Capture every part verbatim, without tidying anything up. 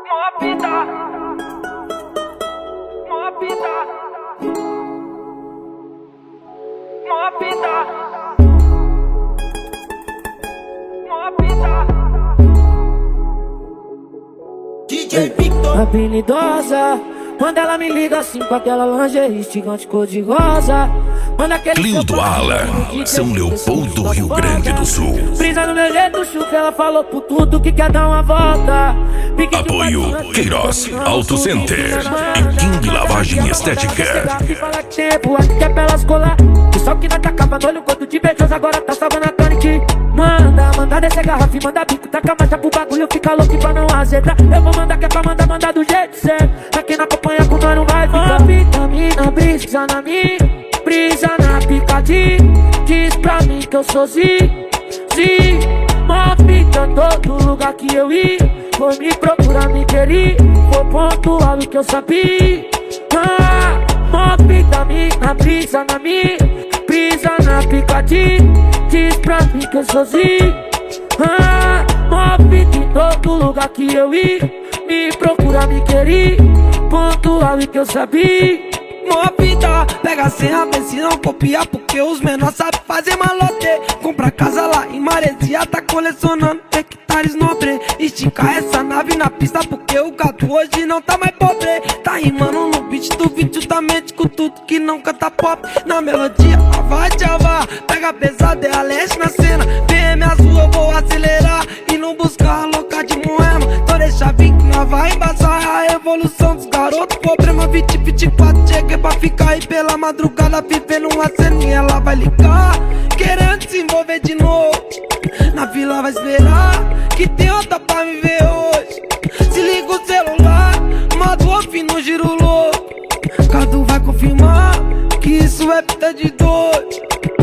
Mopita, Mopita, Mopita, Mopita. D J Victor. Habilidosa, quando ela me liga assim com aquela lingerie gigante cor de rosa. Manda aquele Clildo Alan, São Leopoldo, Rio Grande do Sul. Brisa no meu jeito, chuca, ela falou por tudo que quer dar uma volta. Apoio Queiroz Auto Center e King Lavagem Estética. Fala que tempo, acho que é pra elas colar. O sol que não tacava no olho, quando te beijoso, agora tá salvando a tonic. Manda, manda descer garrafa e manda bico. Taca a marcha pro bagulho, fica louco pra não azedar. Eu vou mandar que é pra mandar, mandar do jeito certo. Pra quem não acompanha com nós não vai ficar. Vitamina, brisa na minha, brisa na picadinha. Diz pra mim que eu sou Zi, Zi. Mopita, todo lugar que eu ir, foi me procurar, me querer. Foi pontual o que eu sabia. Ah, Mopita, mina, brisa na minha, brisa na picadinha. Diz pra mim que eu sou Zi. Ah, Mopita, em todo lugar que eu ir, me procurar, me querer. Pontual o que eu sabia. Mopita, pega a senha, vê se não copiar, porque os menores sabem fazer malote. Compra casa lá em Maresia, tá colecionando hectares nobre. Estica essa nave na pista, porque o gato hoje não tá mais pobre. Tá rimando no beat do vídeo da mente, com tudo que não canta pop. Na melodia, vai Java, pega pesado, é a leste na cena. B M azul, eu vou acelerar e não buscar a louca de Moema. Então deixa vir que nós vai embaçar a evolução dos garotos. Problema vinte, vinte e quatro, cheguei pra ficar aí pela madrugada, vivendo uma ceninha. Ela vai ligar, querendo se envolver de novo. Na vila vai esperar, que tem outra pra me ver hoje. Se liga o celular, manda o off no giro louco. Cadu vai confirmar que isso é fita de dois.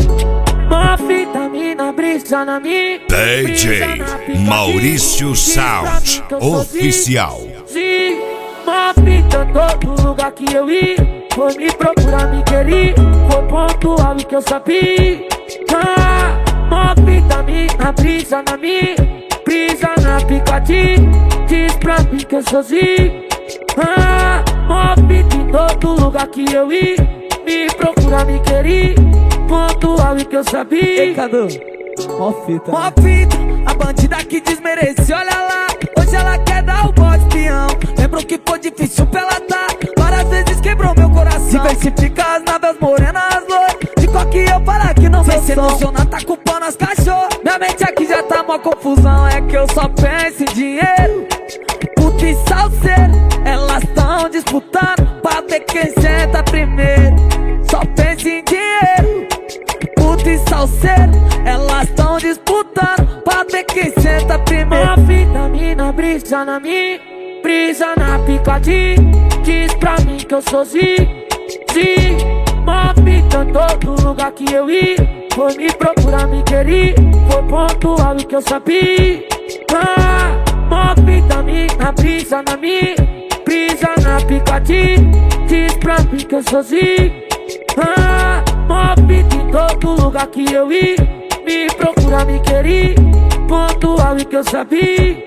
Uma vitamina, brisa na minha, D J Maurício Sound Oficial. Sim, Mopita, todo lugar que eu ir, foi me procurar, me querer. Foi pontual o que eu sabia. Ah, Mopita, mina, brisa na minha, brisa na picadinha. Diz pra mim que eu sou Zi. Ah, Mopita, em todo lugar que eu ir, me procurar, me querer. Pontual o que eu sabia. Ei, Cadu, Mopita, Mopita, a bandida que desmerece, olha lá. Hoje ela quer dar o bote peão. Lembrou que foi difícil pra ela tá, várias vezes quebrou meu coração. Diversifica as naves morenas, as loiras, de qual que eu falar que não vem se emocionar, tá culpando as cachorras. Minha mente aqui já tá uma confusão, é que eu só penso em dinheiro. Puta e salseiro, elas tão disputando pra ver quem senta primeiro. Só penso em dinheiro. Puta e salseiro, elas tão disputando pra ver quem senta primeiro. Uma vitamina, brisa na minha, brisa na picadinha. Diz pra mim que eu sou Zi, Zi. Mopita, em todo lugar que eu ir, foi me procurar, me querer. Foi pontual o que eu sabia. Ah, Mopita, mina, brisa na minha, brisa na picadinha. Diz pra mim que eu sou Zi. Ah, Mopita, em todo lugar que eu ir, me procurar, me querer. Pontual o que eu sabia.